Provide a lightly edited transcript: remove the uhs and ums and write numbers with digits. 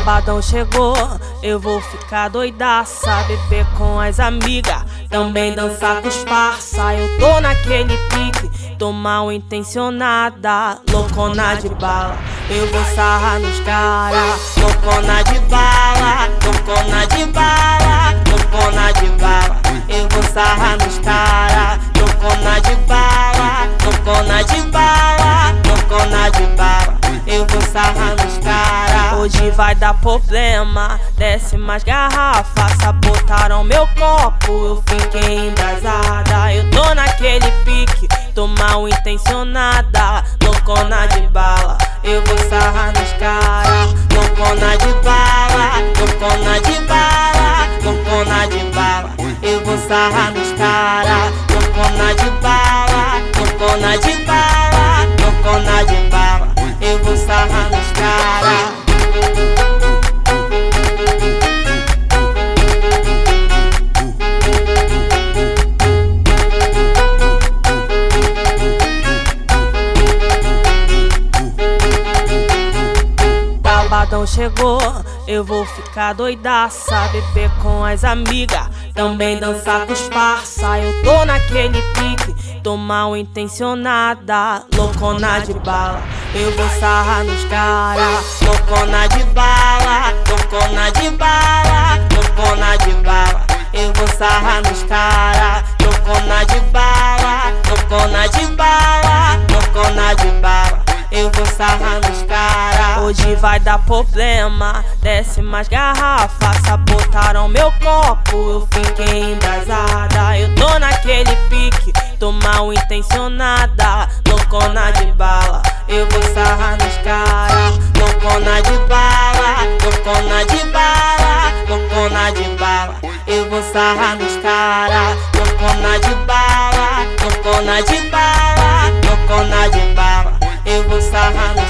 Sabadão chegou, eu vou ficar doidaça, beber com as amigas, também dançar com os parça. Eu tô naquele pique, tô mal intencionada, loucona de bala, eu vou sarrar nos cara. Loucona de bala, loucona de bala, loucona de bala, eu vou sarrar nos cara. Loucona de bala, loucona de bala, loucona de bala, eu vou sarrar nos cara. Hoje vai dar problema, desce mais garrafa, sabotaram meu copo, eu fiquei embrasada. Eu tô naquele pique, tô mal intencionada, loucona de bala, eu vou sarrar nos cara. Loucona de bala, loucona de bala, loucona de bala, eu vou sarrar nos cara. Loucona de bala, loucona de bala, loucona de bala, eu vou sarrar nos cara. Sabadão chegou, eu vou ficar doidaça, beber com as amigas, também dançar com os parça. Eu tô naquele pique, tô mal intencionada, loucona de bala, eu vou sarrar nos cara. Loucona de bala, loucona de bala, loucona de bala, eu vou sarrar nos cara. Loucona de bala, loucona de bala, loucona de bala, eu vou sarrar nos cara. Hoje vai dar problema, desce mais garrafa, sabotaram meu copo, eu fiquei embrasada. Eu tô naquele pique, tô mal intencionada, loucona de bala, eu vou sarrar nos cara. Loucona de bala, loucona de bala, loucona de bala, eu vou sarrar nos cara. Loucona de bala, loucona de bala, loucona de bala, eu vou sarrar